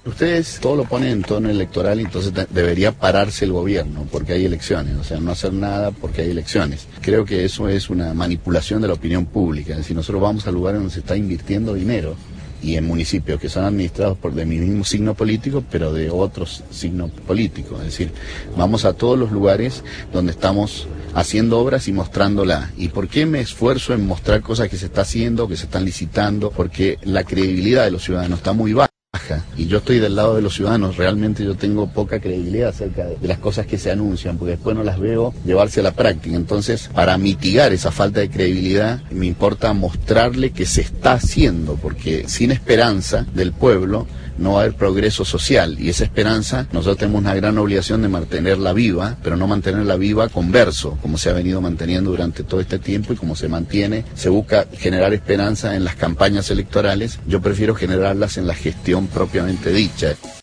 Ustedes todo lo ponen en tono electoral, entonces debería pararse el gobierno porque hay elecciones, o sea, no hacer nada porque hay elecciones. Creo que eso es una manipulación de la opinión pública. Es decir, nosotros vamos a lugares donde se está invirtiendo dinero y en municipios que son administrados por de mi mismo signo político, pero de otros signos políticos. Es decir, vamos a todos los lugares donde estamos haciendo obras y mostrándola. ¿Y por qué me esfuerzo en mostrar cosas que se está haciendo, que se están licitando? Porque la credibilidad de los ciudadanos está muy baja. Y yo estoy del lado de los ciudadanos, realmente yo tengo poca credibilidad acerca de las cosas que se anuncian, porque después no las veo llevarse a la práctica. Entonces, para mitigar esa falta de credibilidad, me importa mostrarle que se está haciendo, porque sin esperanza del pueblo no va a haber progreso social, y esa esperanza nosotros tenemos una gran obligación de mantenerla viva, pero no mantenerla viva con verso, como se ha venido manteniendo durante todo este tiempo y como se mantiene. Se busca generar esperanza en las campañas electorales. Yo prefiero generarlas en la gestión propiamente dicha.